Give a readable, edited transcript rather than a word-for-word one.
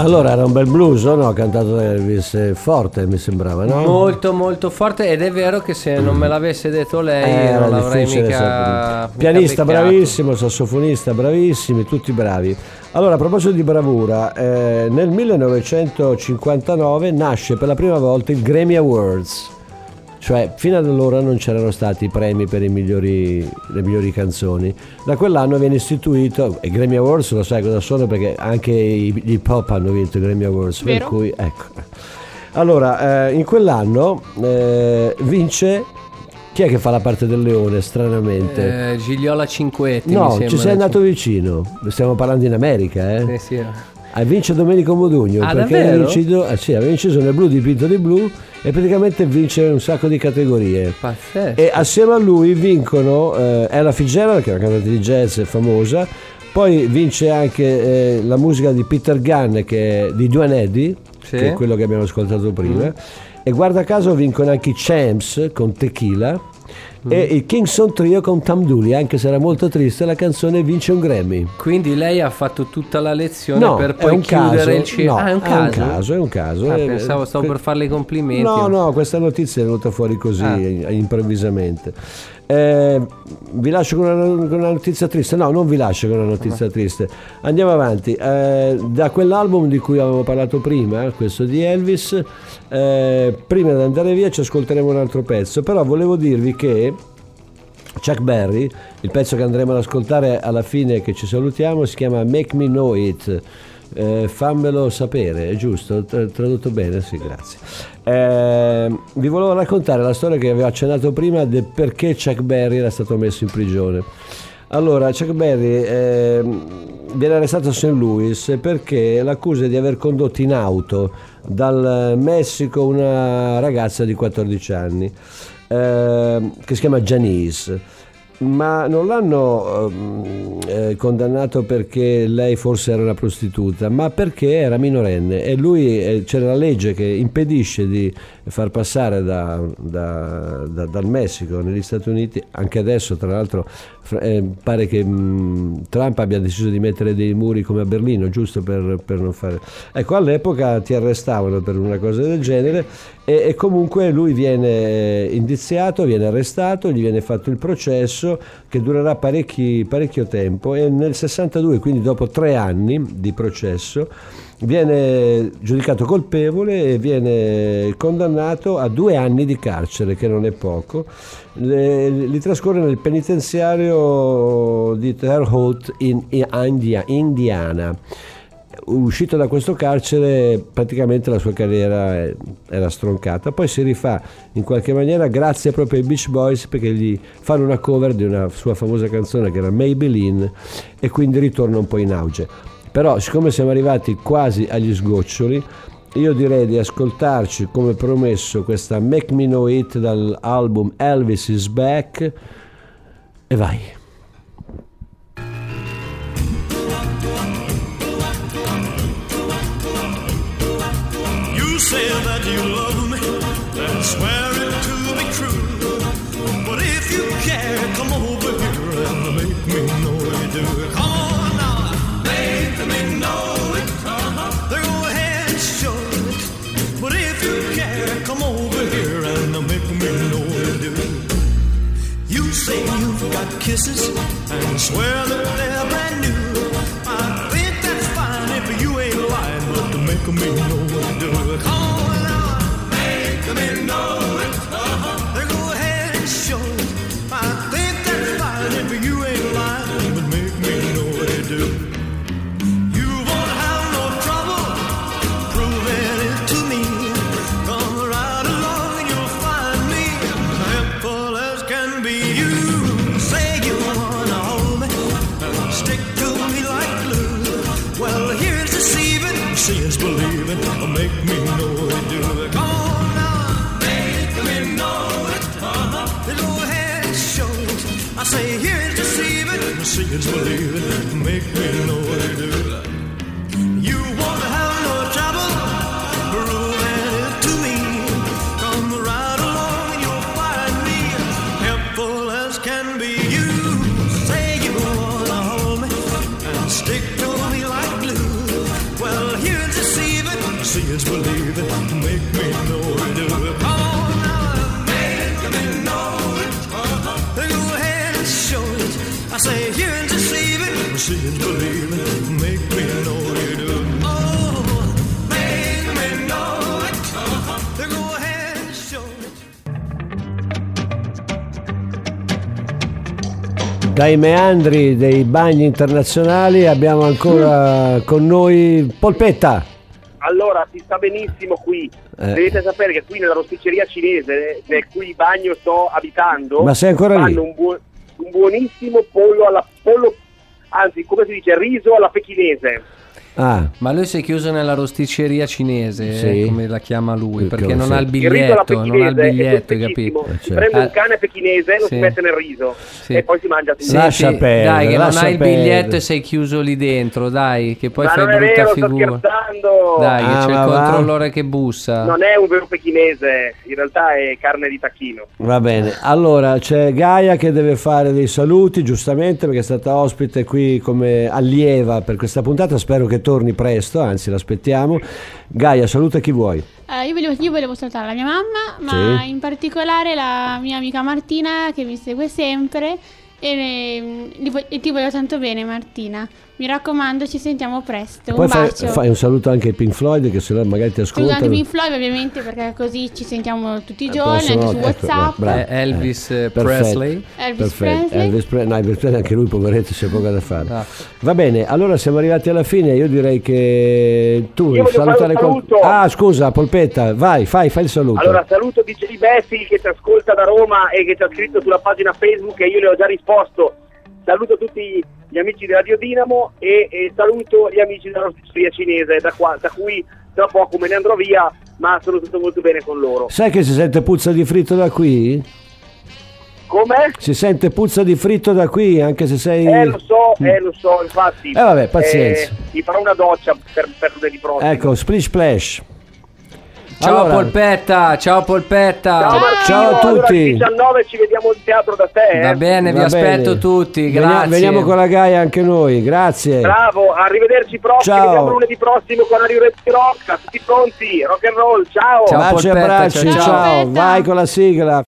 Allora era un bel blues, o no? Cantato da Elvis, forte mi sembrava, no? Molto molto forte, ed è vero che se non me l'avesse detto lei non l'avrei mica pianista beccato. bravissimo, sassofonista bravissimi, tutti bravi. Allora, a proposito di bravura, nel 1959 nasce per la prima volta il Grammy Awards. Cioè, fino ad allora non c'erano stati i premi per le migliori canzoni. Da quell'anno viene istituito, e Grammy Awards lo sai cosa sono, perché anche gli hip hop hanno vinto i Grammy Awards. Vero? Per cui, ecco. Allora, in quell'anno vince. Chi è che fa la parte del leone, stranamente? Gigliola Cinquetti, no, mi sembra. ci sei andato vicino. Stiamo parlando in America, eh? Sì. Vince Domenico Modugno, perché davvero? aveva inciso nel blu dipinto di blu, e praticamente vince un sacco di categorie. Pazzesco. E assieme a lui vincono Ella Fitzgerald, che è una cantante di jazz famosa, poi vince anche la musica di Peter Gunn, che è di Duane Eddy, che è quello che abbiamo ascoltato prima, e guarda caso vincono anche i Champs con Tequila, e il Kingston Trio con Tom Dooley, anche se era molto triste la canzone, vince un Grammy. Quindi lei ha fatto tutta la lezione No, per è poi un chiudere caso, il cielo. no, È un caso. è un caso. Pensavo, stavo per farle i complimenti. No, questa notizia è venuta fuori così improvvisamente. Vi lascio con una notizia triste. No, non vi lascio con una notizia triste. Andiamo avanti. Da quell'album di cui avevamo parlato prima, questo di Elvis, prima di andare via ci ascolteremo un altro pezzo. Però volevo dirvi che Chuck Berry, il pezzo che andremo ad ascoltare alla fine, che ci salutiamo, si chiama Make Me Know It. Fammelo sapere, è giusto? Tradotto bene? Sì, grazie. Vi volevo raccontare la storia che avevo accennato prima del perché Chuck Berry era stato messo in prigione. Allora, Chuck Berry viene arrestato a St. Louis perché l'accusa di aver condotto in auto dal Messico una ragazza di 14 anni che si chiama Janice. Ma non l'hanno condannato perché lei forse era una prostituta, ma perché era minorenne, e lui c'era la legge che impedisce di far passare dal Messico negli Stati Uniti. Anche adesso, tra l'altro, pare che Trump abbia deciso di mettere dei muri come a Berlino, giusto per non fare. Ecco, all'epoca ti arrestavano per una cosa del genere, e comunque lui viene indiziato, viene arrestato, gli viene fatto il processo che durerà parecchio tempo, e nel 62, quindi dopo 3 anni di processo, viene giudicato colpevole e viene condannato a 2 anni di carcere, che non è poco. Li trascorre nel penitenziario di Terre Haute in Indiana. Uscito da questo carcere, praticamente la sua carriera era stroncata. Poi si rifà in qualche maniera grazie proprio ai Beach Boys, perché gli fanno una cover di una sua famosa canzone che era Maybelline, e quindi ritorna un po' in auge. Però, siccome siamo arrivati quasi agli sgoccioli, io direi di ascoltarci, come promesso, questa Make Me Know It dall'album Elvis Is Back, e vai. You say that you love me and swear it to be true, but if you care, come over here and make me know you do. Come on now, make me know it. Go ahead and show it, but if you care, come over here and make me know you do. You say you've got kisses and swear that they're brand new. I think that's fine if you ain't lying, but to make me know what you do. Come on now, make me know it. Go ahead and show it. I think that's fine if you ain't lying, but make me know what you do. You won't have no trouble proving it to me. Come right along and you'll find me simple as can be. You say you wanna hold me and stick to me like glue. Well, here's deceiving, see is believing. Make me know what you do. Come on now, make me know it. Go ahead and show it. I say here's deceiving, see is believing. Make me know what you do. You won't have no trouble proving it to me. Come right along and you'll find me helpful as can be. You say you wanna hold me and stick to me like glue. Well, here's the say hearing's deceiving, seeing's believing. Make me know you do. Oh, make me know it. Go ahead and show it. Dai meandri dei bagni internazionali abbiamo ancora con noi Polpetta. Allora, si sta benissimo qui. Dovete sapere che qui nella rosticceria cinese, nel cui bagno sto abitando, ma sei ancora lì? fanno un buonissimo anzi, come si dice, riso alla pechinese. Ah. Ma lui si è chiuso nella rosticceria cinese, Sì. come la chiama lui, perché Come non sì. ha il Il riso alla biglietto, pechinese non ha il biglietto, è hai capito? semplicissimo. Si certo. prende un cane pechinese, lo Sì. si mette nel riso Sì. e poi si mangia tutto. Sì. Lascia perdere, dai, che non lascia hai il perdere. biglietto e sei chiuso lì dentro, dai, che poi Ma fai non è brutta vero, sto figura. scherzando. Dai, che Ah, c'è il ma va? controllore che bussa. Non è un vero pechinese, in realtà è carne di tacchino. Va bene, allora c'è Gaia che deve fare dei saluti, giustamente, perché è stata ospite qui come allieva per questa puntata. Spero che torni presto, anzi l'aspettiamo. Gaia, saluta chi vuoi. Io volevo salutare la mia mamma, ma Sì. in particolare la mia amica Martina che mi segue sempre e ti voglio tanto bene, Martina. Mi raccomando, ci sentiamo presto. Poi Un bacio. fai un saluto anche ai Pink Floyd, che se no magari ti Saluto anche ascoltano. Pink Floyd ovviamente, perché così ci sentiamo tutti i La giorni, prossima anche su volta, ecco, WhatsApp. bravo. Elvis Perfetto. Presley. Elvis Perfetto. Presley. No, Elvis Presley anche lui poveretto c'è poco da fare. Ah. Va bene, allora siamo arrivati alla fine. Io direi che tu Io voglio salutare fare un saluto. Ah, scusa, Polpetta, vai, fai il saluto. Allora, saluto DJ Beffi che ci ascolta da Roma e che ci ha scritto sulla pagina Facebook e io le ho già risposto. Saluto tutti gli amici di Radio Dinamo e saluto gli amici della rosticceria cinese da cui tra poco me ne andrò via, ma sono tutto molto bene con loro. Sai che si sente puzza di fritto da qui? Come? Si sente puzza di fritto da qui, anche se sei... Lo so, infatti. Vabbè, pazienza. Mi farò una doccia per lunedì prossimo. Ecco, splish splash. Ciao Allora, Polpetta, ciao Polpetta. Ciao Martino, Ciao a allora tutti. alle 19 ci vediamo in teatro da te. Va bene, vi va aspetto bene. tutti, grazie. Veniamo con la Gaia anche noi, grazie. Bravo, arrivederci prossimo, Ciao. ci vediamo lunedì prossimo con Ario Rock, tutti pronti, rock and roll, ciao. Ciao, Baci e Polpetta, abbracci, ciao, ciao. ciao. Polpetta. Vai con la sigla.